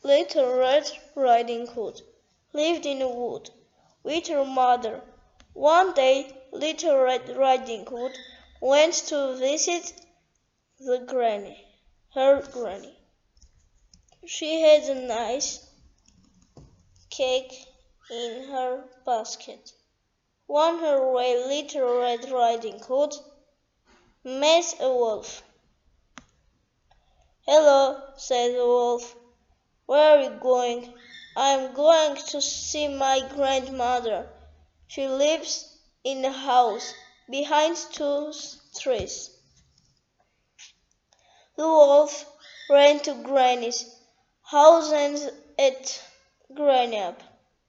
Little Red Riding Hood lived in a wood with her mother. One day, Little Red Riding Hood went to visit her granny. She had a nice cake in her basket. On her way, Little Red Riding Hood met a wolf. "Hello," said the wolf. "Where are you going?" "I am going to see my grandmother. She lives in a house behind 2 trees." The wolf ran to Granny's house and ate Granny up.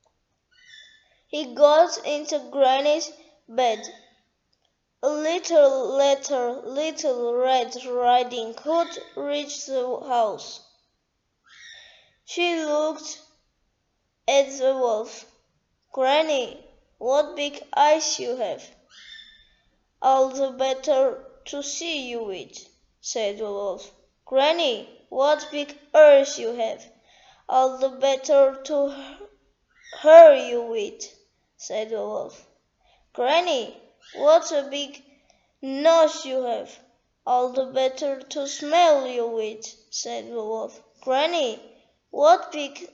He got into Granny's bed. A little later, Little Red Riding Hood reached the house. She looked at the wolf. "Granny, what big eyes you have!" "All the better to see you with," said the wolf. "Granny, what big ears you have!" "All the better to hear you with," said the wolf. "Granny, what a big nose you have!" "All the better to smell you with," said the wolf. "Granny, what big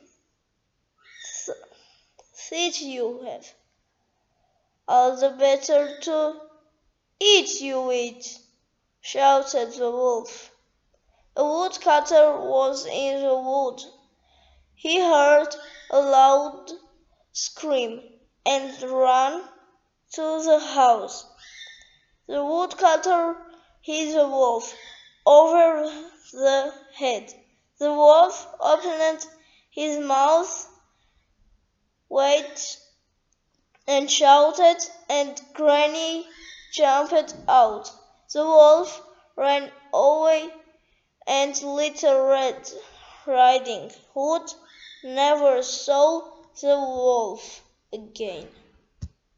teeth you have!" "All the better to eat you with," shouted the wolf. A woodcutter was in the wood. He heard a loud scream and ran to the house. The woodcutter hit the wolf over the head. The wolf opened his mouth wide and shouted, and Granny jumped out. The wolf ran away, and Little Red Riding Hood never saw the wolf again.